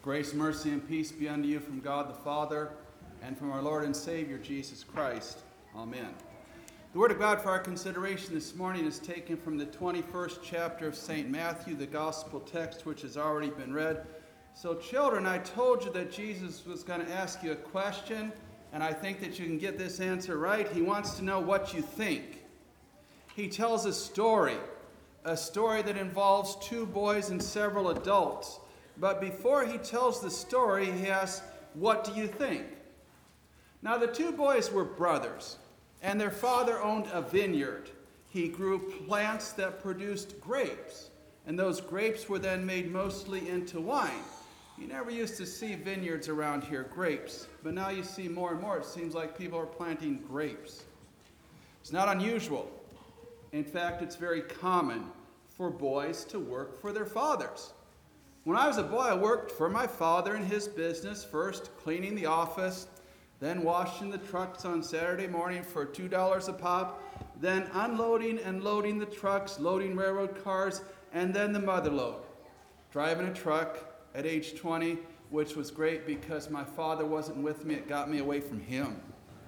Grace, mercy, and peace be unto you from God the Father and from our Lord and Savior Jesus Christ. Amen. The Word of God for our consideration this morning is taken from the 21st chapter of St. Matthew, the Gospel text which has already been read. So children, I told you that Jesus was going to ask you a question, and I think that you can get this answer right. He wants to know what you think. He tells a story that involves two boys and several adults. But before he tells the story, he asks, what do you think? Now the two boys were brothers, and their father owned a vineyard. He grew plants that produced grapes, and those grapes were then made mostly into wine. You never used to see vineyards around here, grapes, but now you see more and more. It seems like people are planting grapes. It's not unusual. In fact, it's very common for boys to work for their fathers. When I was a boy, I worked for my father in his business, first cleaning the office, then washing the trucks on Saturday morning for $2 a pop, then unloading and loading the trucks, loading railroad cars, and then the mother load. Driving a truck at age 20, which was great because my father wasn't with me. It got me away from him.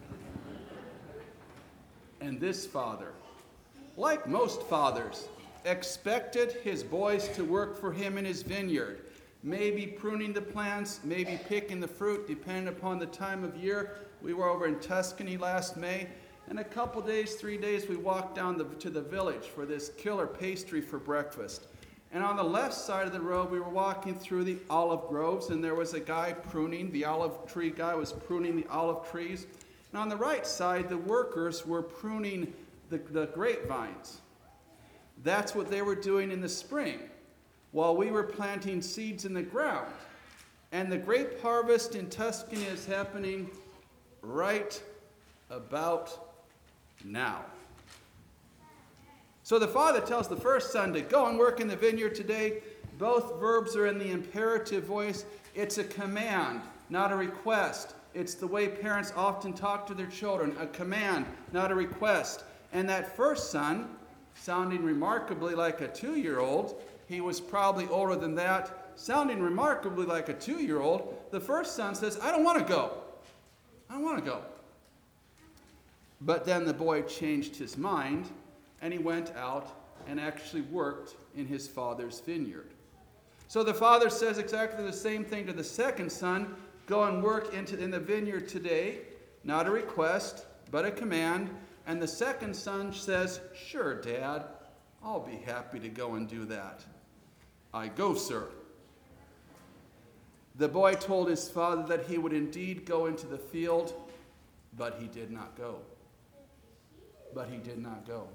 And this father, like most fathers, expected his boys to work for him in his vineyard, maybe pruning the plants, maybe picking the fruit, depending upon the time of year. We were over in Tuscany last May, and a couple days, 3 days, we walked down to the village for this killer pastry for breakfast. And on the left side of the road, we were walking through the olive groves, and there was a guy pruning, the olive tree guy was pruning the olive trees. And on the right side, the workers were pruning the grapevines. That's what they were doing in the spring, while we were planting seeds in the ground. And the grape harvest in Tuscany is happening right about now. So the father tells the first son to go and work in the vineyard today. Both verbs are in the imperative voice. It's a command, not a request. It's the way parents often talk to their children, a command, not a request. And that first son, sounding remarkably like a 2-year-old, he was probably older than that, sounding remarkably like a 2-year-old, the first son says, I don't want to go. I don't want to go. But then the boy changed his mind, and he went out and actually worked in his father's vineyard. So the father says exactly the same thing to the second son, go and work in the vineyard today, not a request, but a command. And the second son says, sure, Dad, I'll be happy to go and do that. I go, sir. The boy told his father that he would indeed go into the field, but he did not go. But he did not go.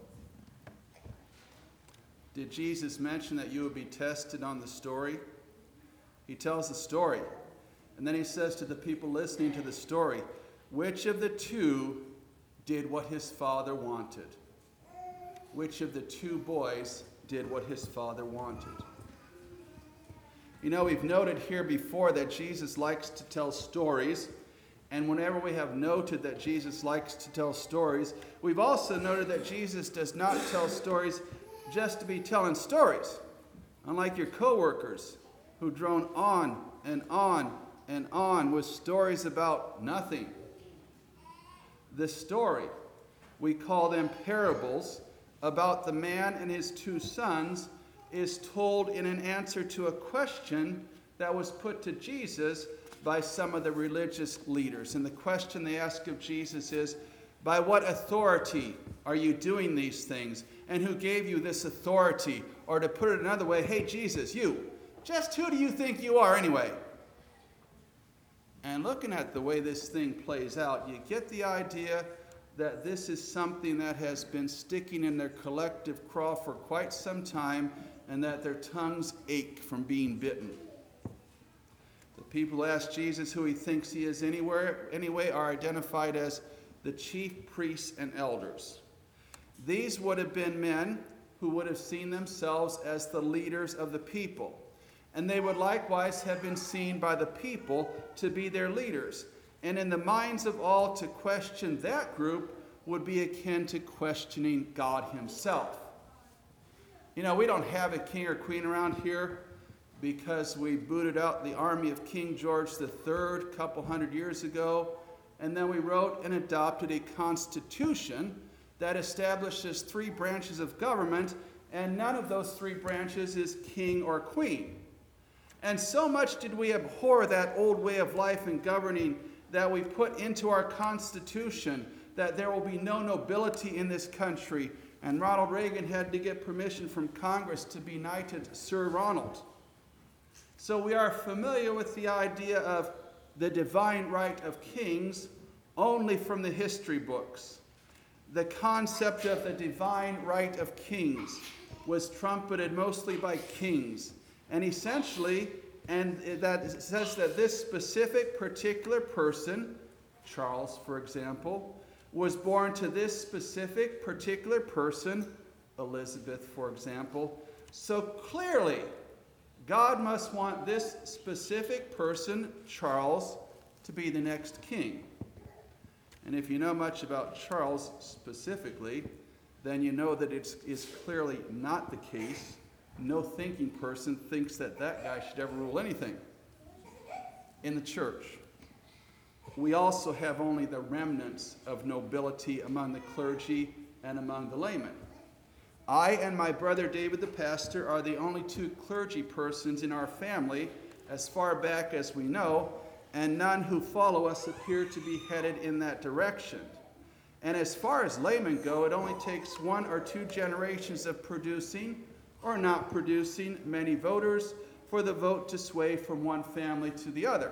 Did Jesus mention that you would be tested on the story? He tells the story, and then he says to the people listening to the story, which of the two did what his father wanted? Which of the two boys did what his father wanted? You know, we've noted here before that Jesus likes to tell stories, and whenever we have noted that Jesus likes to tell stories, we've also noted that Jesus does not tell stories just to be telling stories, unlike your coworkers who drone on and on and on with stories about nothing. The story, we call them parables, about the man and his two sons is told in an answer to a question that was put to Jesus by some of the religious leaders. And the question they ask of Jesus is, by what authority are you doing these things? And who gave you this authority? Or to put it another way, hey Jesus, you, just who do you think you are anyway? And looking at the way this thing plays out, you get the idea that this is something that has been sticking in their collective craw for quite some time, and that their tongues ache from being bitten. The people who ask Jesus who he thinks he is anyway are identified as the chief priests and elders. These would have been men who would have seen themselves as the leaders of the people. And they would likewise have been seen by the people to be their leaders. And in the minds of all, to question that group would be akin to questioning God himself. You know, we don't have a king or queen around here, because we booted out the army of King George III a couple hundred years ago, and then we wrote and adopted a constitution that establishes 3 branches of government, and none of those 3 branches is king or queen. And so much did we abhor that old way of life and governing that we put into our Constitution that there will be no nobility in this country. And Ronald Reagan had to get permission from Congress to be knighted Sir Ronald. So we are familiar with the idea of the divine right of kings only from the history books. The concept of the divine right of kings was trumpeted mostly by kings. And essentially, and that says that this specific particular person, Charles, for example, was born to this specific particular person, Elizabeth, for example. So clearly, God must want this specific person, Charles, to be the next king. And if you know much about Charles specifically, then you know that it is clearly not the case. No thinking person thinks that that guy should ever rule anything in the church. We also have only the remnants of nobility among the clergy and among the laymen. I and my brother David the pastor are the only 2 clergy persons in our family as far back as we know, and none who follow us appear to be headed in that direction. And as far as laymen go, it only takes 1 or 2 generations of producing or not producing many voters for the vote to sway from one family to the other.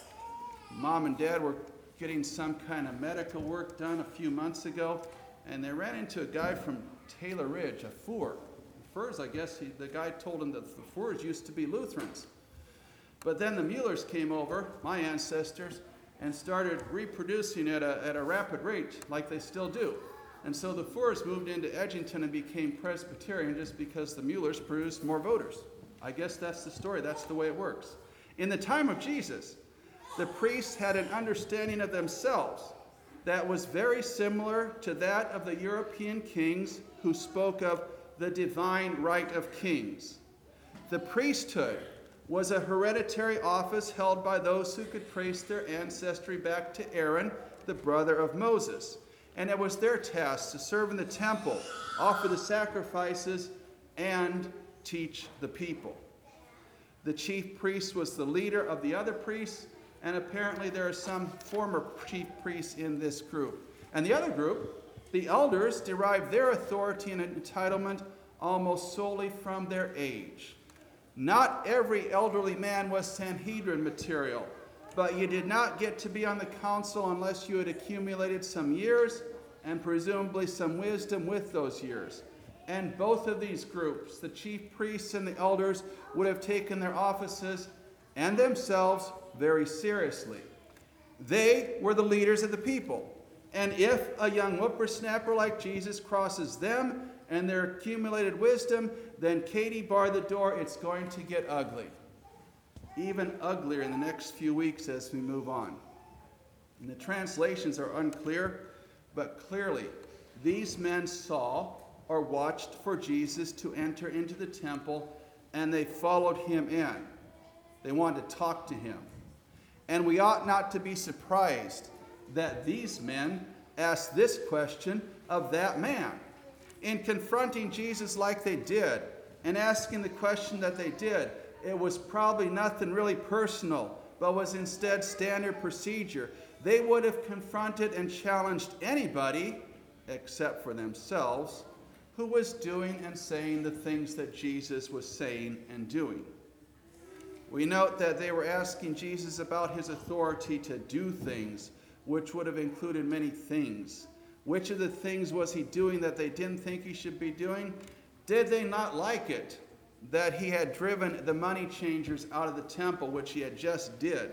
Mom and Dad were getting some kind of medical work done a few months ago, and they ran into a guy from Taylor Ridge, a Four. Furs, I guess, the guy told him that the Fours used to be Lutherans. But then the Muellers came over, my ancestors, and started reproducing at a rapid rate, like they still do. And so the Fours moved into Edgington and became Presbyterian just because the Muellers produced more voters. I guess that's the story. That's the way it works. In the time of Jesus, the priests had an understanding of themselves that was very similar to that of the European kings who spoke of the divine right of kings. The priesthood was a hereditary office held by those who could trace their ancestry back to Aaron, the brother of Moses. And it was their task to serve in the temple, offer the sacrifices, and teach the people. The chief priest was the leader of the other priests, and apparently there are some former chief priests in this group. And the other group, the elders, derived their authority and entitlement almost solely from their age. Not every elderly man was Sanhedrin material, but you did not get to be on the council unless you had accumulated some years and presumably some wisdom with those years. And both of these groups, the chief priests and the elders, would have taken their offices and themselves very seriously. They were the leaders of the people. And if a young whippersnapper like Jesus crosses them and their accumulated wisdom, then Katie, bar the door, it's going to get ugly. Even uglier in the next few weeks as we move on. And the translations are unclear, but clearly these men saw or watched for Jesus to enter into the temple, and they followed him in. They wanted to talk to him. And we ought not to be surprised that these men asked this question of that man. In confronting Jesus like they did and asking the question that they did, it was probably nothing really personal, but was instead standard procedure. They would have confronted and challenged anybody, except for themselves, who was doing and saying the things that Jesus was saying and doing. We note that they were asking Jesus about his authority to do things, which would have included many things. Which of the things was he doing that they didn't think he should be doing? Did they not like it that he had driven the money changers out of the temple, which he had just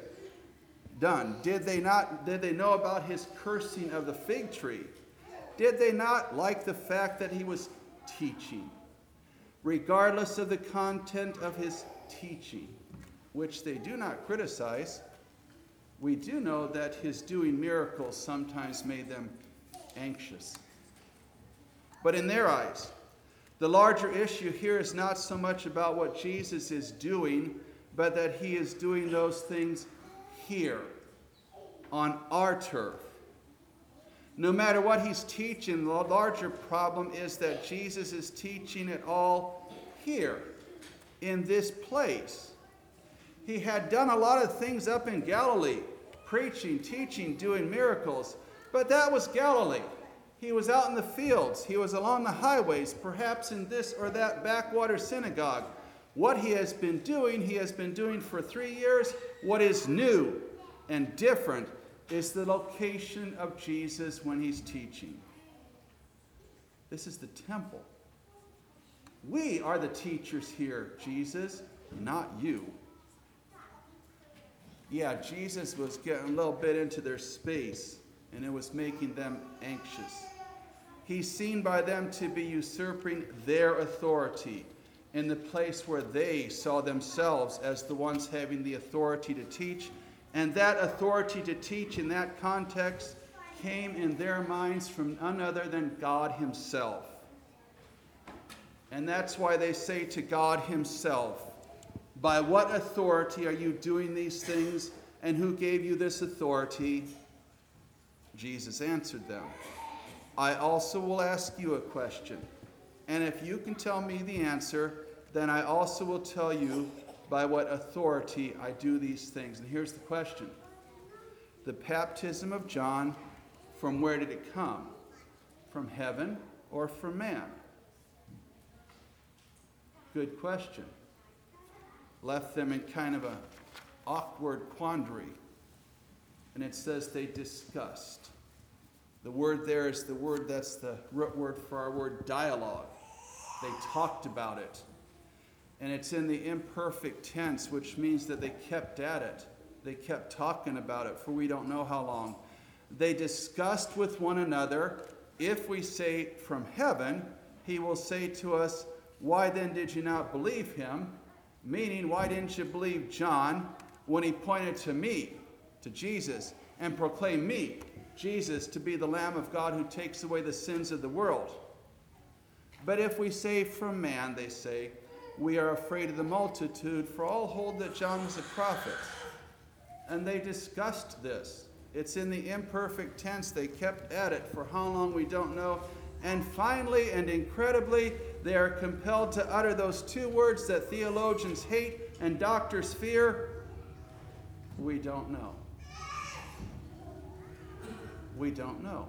done? Did they know about his cursing of the fig tree? Did they not like the fact that he was teaching? Regardless of the content of his teaching, which they do not criticize, we do know that his doing miracles sometimes made them anxious. But in their eyes, The larger issue here is not so much about what Jesus is doing, but that he is doing those things here, on our turf. No matter what he's teaching, the larger problem is that Jesus is teaching it all here, in this place. He had done a lot of things up in Galilee, preaching, teaching, doing miracles, but that was Galilee. He was out in the fields. He was along the highways, perhaps in this or that backwater synagogue. What he has been doing for 3 years. What is new and different is the location of Jesus when he's teaching. This is the temple. We are the teachers here, Jesus, not you. Yeah, Jesus was getting a little bit into their space, and it was making them anxious. He's seen by them to be usurping their authority in the place where they saw themselves as the ones having the authority to teach. And that authority to teach in that context came in their minds from none other than God himself. And that's why they say to God himself, "By what authority are you doing these things, and who gave you this authority?" Jesus answered them, "I also will ask you a question, and if you can tell me the answer, then I also will tell you by what authority I do these things." And here's the question. The baptism of John, from where did it come? From heaven or from man? Good question. Left them in kind of an awkward quandary. And it says they discussed. The word there is the word that's the root word for our word dialogue. They talked about it. And it's in the imperfect tense, which means that they kept at it. They kept talking about it for we don't know how long. They discussed with one another. If we say from heaven, he will say to us, "Why then did you not believe him?" Meaning, why didn't you believe John when he pointed to me, to Jesus, and proclaimed me, Jesus, to be the Lamb of God who takes away the sins of the world? But if we say from man, they say, we are afraid of the multitude, for all hold that John was a prophet. And they discussed this. It's in the imperfect tense. They kept at it for how long we don't know. And finally and incredibly, they are compelled to utter those two words that theologians hate and doctors fear. We don't know. We don't know.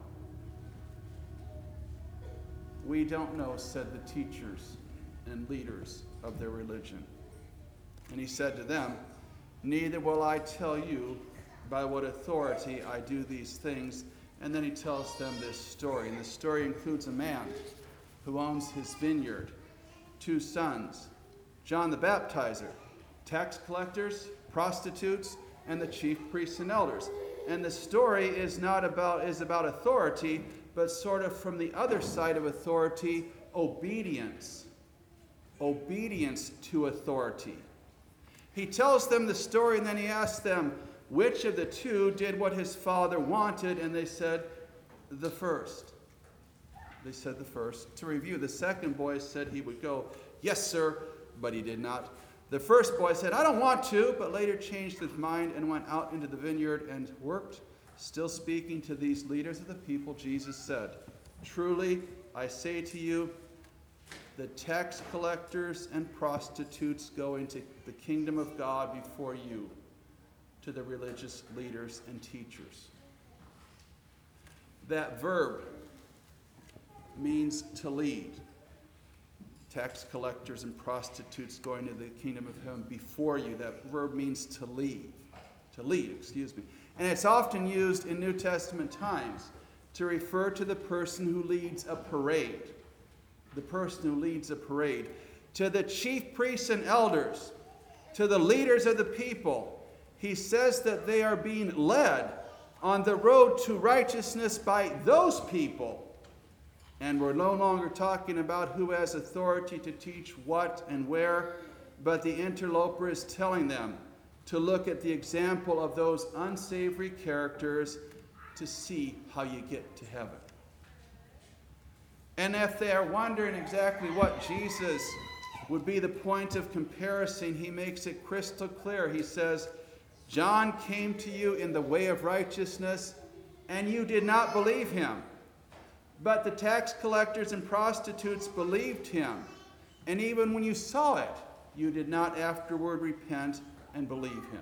We don't know, said the teachers and leaders of their religion. And he said to them, "Neither will I tell you by what authority I do these things." And then he tells them this story. And the story includes a man who owns his vineyard, 2 sons, John the Baptizer, tax collectors, prostitutes, and the chief priests and elders. And the story is about authority, but sort of from the other side of authority, obedience. Obedience to authority. He tells them the story, and then he asks them, which of the 2 did what his father wanted? And they said, the first. They said the first. To review, the second boy said he would go, "Yes, sir," but he did not. The first boy said, "I don't want to," but later changed his mind and went out into the vineyard and worked. Still speaking to these leaders of the people, Jesus said, "Truly, I say to you, the tax collectors and prostitutes go into the kingdom of God before you, to the religious leaders and teachers." That verb means to lead. Tax collectors and prostitutes going to the kingdom of heaven before you. That verb means to lead. And it's often used in New Testament times to refer to the person who leads a parade. The person who leads a parade. To the chief priests and elders, to the leaders of the people, he says that they are being led on the road to righteousness by those people. And we're no longer talking about who has authority to teach what and where, but the interloper is telling them to look at the example of those unsavory characters to see how you get to heaven. And if they are wondering exactly what Jesus would be the point of comparison, he makes it crystal clear. He says, John came to you in the way of righteousness, and you did not believe him. But the tax collectors and prostitutes believed him. And even when you saw it, you did not afterward repent and believe him.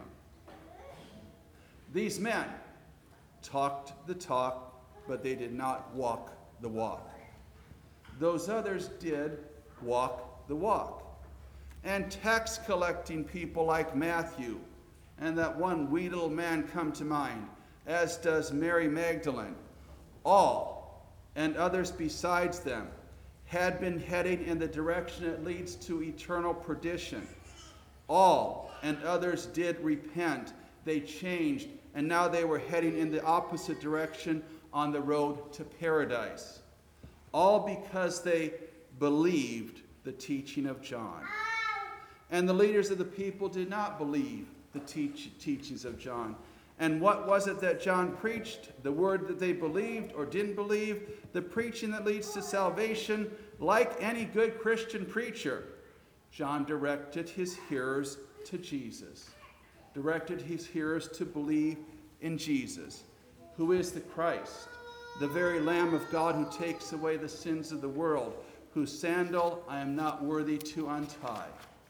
These men talked the talk, but they did not walk the walk. Those others did walk the walk. And tax collecting people like Matthew and that one wee little man come to mind, as does Mary Magdalene, all and others besides them had been heading in the direction that leads to eternal perdition. All and others did repent. They changed, and now they were heading in the opposite direction on the road to paradise. All because they believed the teaching of John. And the leaders of the people did not believe the teachings of John. And what was it that John preached? The word that they believed or didn't believe? The preaching that leads to salvation. Like any good Christian preacher, John directed his hearers to Jesus. Directed his hearers to believe in Jesus, who is the Christ, the very Lamb of God who takes away the sins of the world, whose sandal I am not worthy to untie.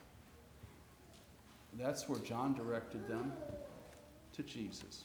That's where John directed them, to Jesus.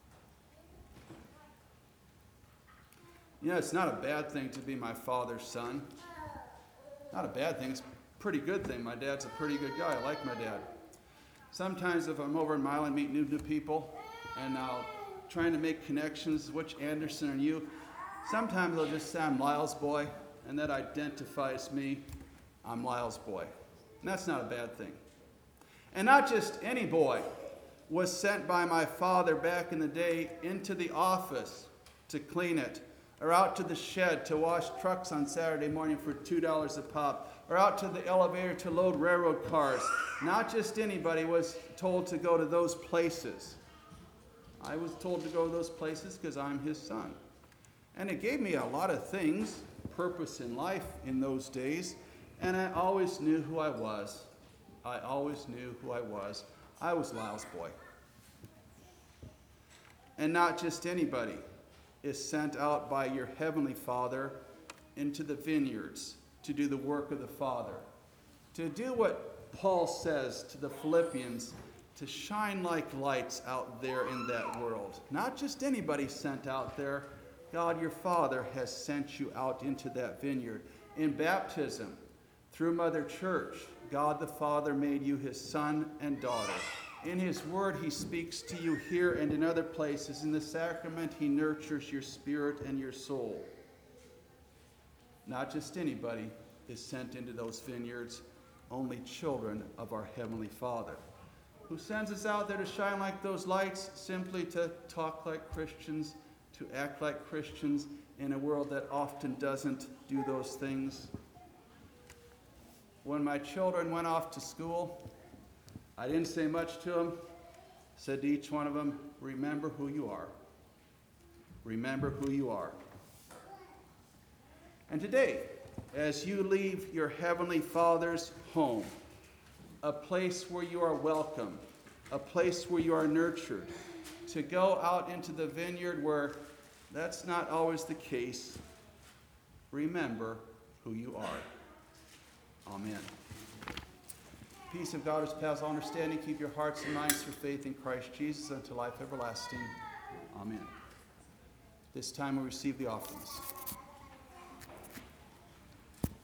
You know, it's not a bad thing to be my father's son. Not a bad thing, it's a pretty good thing. My dad's a pretty good guy. I like my dad. Sometimes if I'm over in Mile and meet new people, and I'll trying to make connections, which Anderson are you? Sometimes they'll just say I'm Lyle's boy, and that identifies me. I'm Lyle's boy. And that's not a bad thing. And not just any boy was sent by my father back in the day into the office to clean it, or out to the shed to wash trucks on Saturday morning for $2 a pop, or out to the elevator to load railroad cars. Not just anybody was told to go to those places. I was told to go to those places because I'm his son. And it gave me a lot of things, purpose in life in those days, and I always knew who I was. I always knew who I was. I was Lyle's boy. And not just anybody is sent out by your heavenly Father into the vineyards to do the work of the Father. To do what Paul says to the Philippians, to shine like lights out there in that world. Not just anybody sent out there. God, your Father, has sent you out into that vineyard. In baptism, through Mother Church, God the Father made you his son and daughter. In his word, he speaks to you here and in other places. In the sacrament, he nurtures your spirit and your soul. Not just anybody is sent into those vineyards, only children of our Heavenly Father, who sends us out there to shine like those lights, simply to talk like Christians, to act like Christians in a world that often doesn't do those things. When my children went off to school, I didn't say much to them. I said to each one of them, remember who you are. Remember who you are. And today, as you leave your Heavenly Father's home, a place where you are welcome, a place where you are nurtured, to go out into the vineyard where that's not always the case, remember who you are. Amen. Peace of God, which passes all understanding, keep your hearts and minds through faith in Christ Jesus unto life everlasting. Amen. This time we receive the offerings.